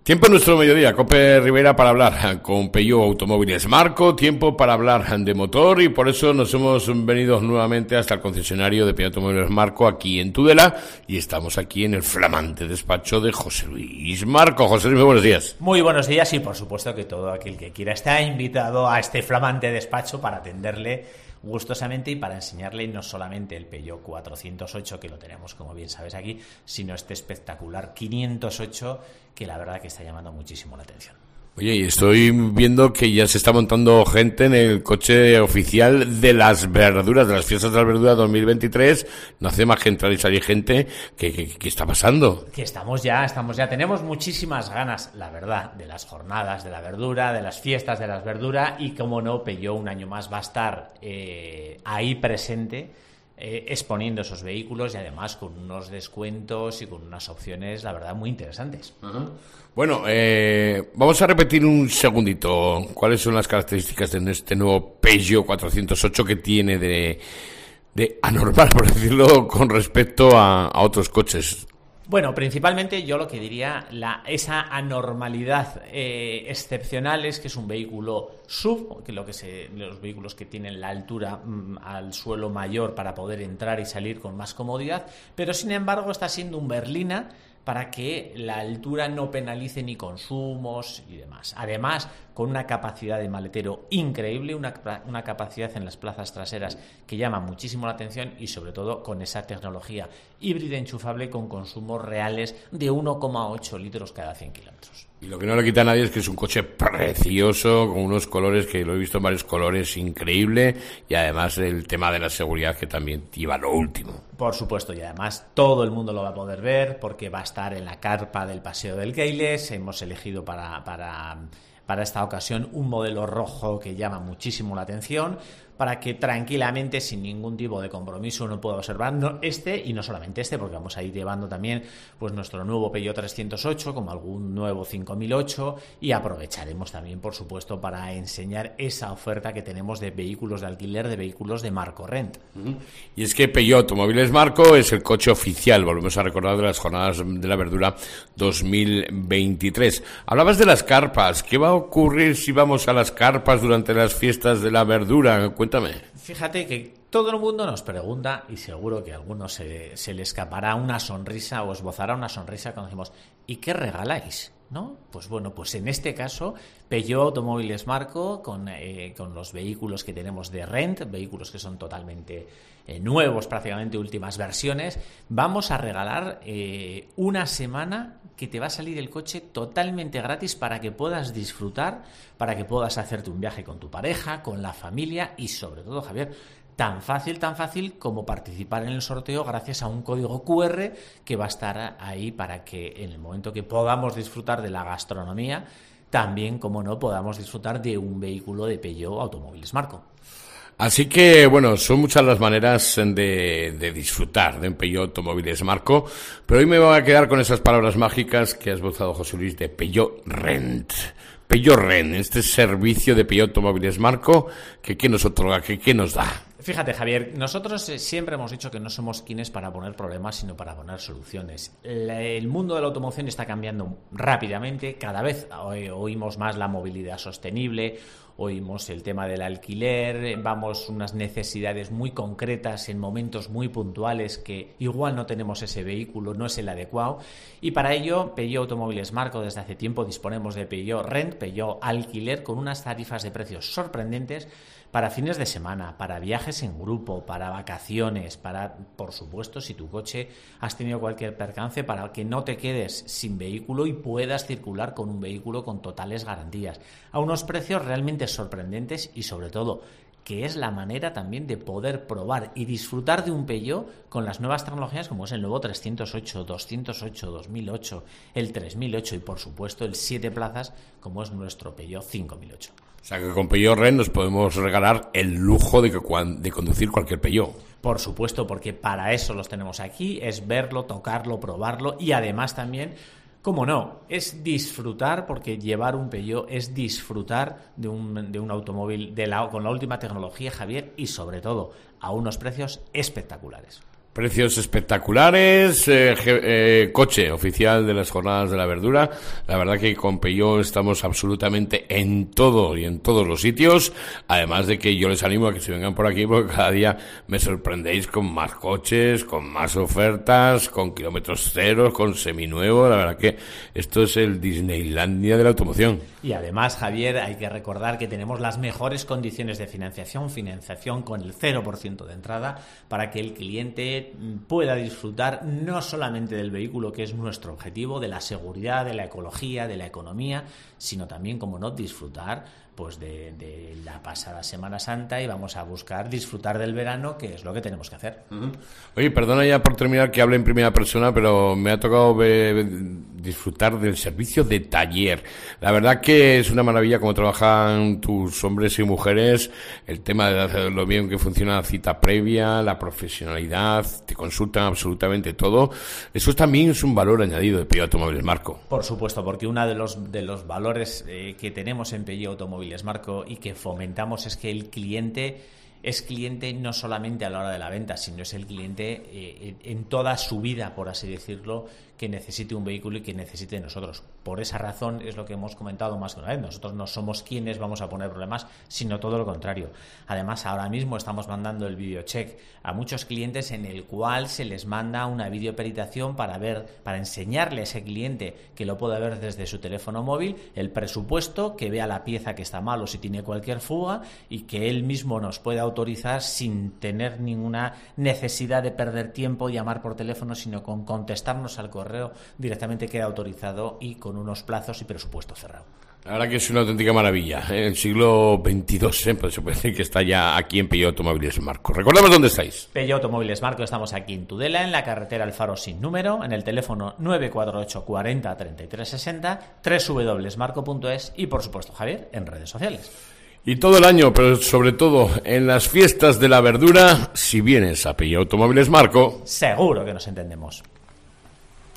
Tiempo en nuestro mediodía, Cope Rivera, para hablar con Peugeot Automóviles Marco, tiempo para hablar de motor, y por eso nos hemos venido nuevamente hasta el concesionario de Peugeot Automóviles Marco aquí en Tudela, y estamos aquí en el flamante despacho de José Luis Marco. José Luis, muy buenos días. Muy buenos días, y por supuesto que todo aquel que quiera está invitado a este flamante despacho para atenderle gustosamente y para enseñarle no solamente el Peugeot 408, que lo tenemos, como bien sabes, aquí, sino este espectacular 508, que la verdad que está llamando muchísimo la atención. Oye, y estoy viendo que ya se está montando gente en el coche oficial de las verduras, de las fiestas de las verduras 2023. No hace más que entrar y salir gente. ¿Qué está pasando? Que estamos ya. Tenemos muchísimas ganas, la verdad, de las jornadas de la verdura, de las fiestas de las verduras, y como no, Peugeot un año más va a estar ahí presente, exponiendo esos vehículos, y además con unos descuentos y con unas opciones, la verdad, muy interesantes. Uh-huh. Bueno, vamos a repetir un segundito cuáles son las características de este nuevo Peugeot 408 que tiene de anormal, por decirlo, con respecto a otros coches. Bueno, principalmente yo lo que diría, esa anormalidad excepcional es que es un vehículo SUV, que los vehículos que tienen la altura al suelo mayor para poder entrar y salir con más comodidad, pero sin embargo está siendo un berlina para que la altura no penalice ni consumos y demás. Además, con una capacidad de maletero increíble, una capacidad en las plazas traseras que llama muchísimo la atención, y sobre todo con esa tecnología híbrida enchufable con consumos reales de 1,8 litros cada 100 kilómetros. Y lo que no le quita a nadie es que es un coche precioso, con unos colores que lo he visto en varios colores, increíble, y además el tema de la seguridad, que también lleva lo último. Por supuesto, y además todo el mundo lo va a poder ver porque va a estar en la carpa del Paseo del Keiles. Hemos elegido para esta ocasión un modelo rojo que llama muchísimo la atención, para que tranquilamente, sin ningún tipo de compromiso, uno pueda observar y no solamente porque vamos a ir llevando también pues nuestro nuevo Peugeot 308, como algún nuevo 5008, y aprovecharemos también, por supuesto, para enseñar esa oferta que tenemos de vehículos de alquiler, de vehículos de Marco Rent. Y es que Peugeot Automóviles Marco es el coche oficial, volvemos a recordar, de las jornadas de la verdura 2023. Hablabas de las carpas. ¿Qué va a ocurrir si vamos a las carpas durante las fiestas de la verdura? Cuéntame. Fíjate que todo el mundo nos pregunta, y seguro que a algunos se le escapará una sonrisa o esbozará una sonrisa cuando decimos: ¿y qué regaláis? ¿No? Pues bueno, pues en este caso Peugeot Automóviles Marco, con los vehículos que tenemos de Rent, vehículos que son totalmente nuevos, prácticamente últimas versiones, vamos a regalar una semana que te va a salir el coche totalmente gratis para que puedas disfrutar, para que puedas hacerte un viaje con tu pareja, con la familia, y sobre todo, Javier, tan fácil como participar en el sorteo gracias a un código QR que va a estar ahí para que en el momento que podamos disfrutar de la gastronomía, también, como no, podamos disfrutar de un vehículo de Peugeot Automóviles Marco. Así que, bueno, son muchas las maneras de disfrutar de un Peugeot Automóviles Marco, pero hoy me voy a quedar con esas palabras mágicas que ha esbozado José Luis, de Peugeot Rent. Peugeot Rent, este servicio de Peugeot Automóviles Marco, ¿qué nos otorga? ¿Qué nos da? Fíjate, Javier, nosotros siempre hemos dicho que no somos quienes para poner problemas, sino para poner soluciones. El mundo de la automoción está cambiando rápidamente, cada vez oímos más la movilidad sostenible, oímos el tema del alquiler, vamos unas necesidades muy concretas en momentos muy puntuales que igual no tenemos ese vehículo, no es el adecuado, y para ello Peugeot Automóviles Marco desde hace tiempo disponemos de Peugeot Rent, Peugeot Alquiler, con unas tarifas de precios sorprendentes para fines de semana, para viajes en grupo, para vacaciones, para, por supuesto, si tu coche has tenido cualquier percance, para que no te quedes sin vehículo y puedas circular con un vehículo con totales garantías, a unos precios realmente sorprendentes, y sobre todo que es la manera también de poder probar y disfrutar de un Peugeot con las nuevas tecnologías, como es el nuevo 308, 208, 2008, el 3008 y, por supuesto, el 7 plazas, como es nuestro Peugeot 5008. O sea que con Peugeot Rent nos podemos regalar el lujo de conducir cualquier Peugeot. Por supuesto, porque para eso los tenemos aquí, es verlo, tocarlo, probarlo, y además también, cómo no, es disfrutar, porque llevar un Peugeot es disfrutar de un automóvil con la última tecnología, Javier, y sobre todo a unos precios espectaculares. Precios espectaculares, coche oficial de las Jornadas de la Verdura. La verdad que con Peugeot estamos absolutamente en todo y en todos los sitios. Además de que yo les animo a que se vengan por aquí, porque cada día me sorprendéis con más coches, con más ofertas, con kilómetros cero, con seminuevo. La verdad que esto es el Disneylandia de la automoción. Y además, Javier, hay que recordar que tenemos las mejores condiciones de financiación con el 0% de entrada, para que el cliente pueda disfrutar no solamente del vehículo, que es nuestro objetivo, de la seguridad, de la ecología, de la economía, sino también, como no, disfrutar pues de la pasada Semana Santa, y vamos a buscar disfrutar del verano, que es lo que tenemos que hacer. Oye, perdona ya por terminar que hable en primera persona, pero me ha tocado disfrutar del servicio de taller. La verdad que es una maravilla cómo trabajan tus hombres y mujeres, el tema de lo bien que funciona la cita previa, la profesionalidad, te consultan absolutamente todo. Eso también es un valor añadido de Peugeot Automóviles Marco. Por supuesto, porque uno de los valores que tenemos en Peugeot Automóviles Marco y que fomentamos es que el cliente es cliente no solamente a la hora de la venta, sino es el cliente en toda su vida, por así decirlo, que necesite un vehículo y que necesite de nosotros. Por esa razón es lo que hemos comentado más que una vez. Nosotros no somos quienes vamos a poner problemas, sino todo lo contrario. Además, ahora mismo estamos mandando el videocheck a muchos clientes, en el cual se les manda una videoperitación para enseñarle a ese cliente, que lo pueda ver desde su teléfono móvil, el presupuesto, que vea la pieza que está mal o si tiene cualquier fuga, y que él mismo nos pueda autorizar sin tener ninguna necesidad de perder tiempo, llamar por teléfono, sino con contestarnos al correo directamente queda autorizado y con unos plazos y presupuesto cerrado. La verdad que es una auténtica maravilla. En el siglo XXII, pues se puede decir que está ya aquí en Peugeot Automóviles Marco. Recordamos dónde estáis. Peugeot Automóviles Marco, estamos aquí en Tudela, en la carretera El Faro sin número, en el teléfono 948 40 33 60, www.marco.es y, por supuesto, Javier, en redes sociales. Y todo el año, pero sobre todo en las fiestas de la verdura, si vienes a Peugeot Automóviles Marco, seguro que nos entendemos.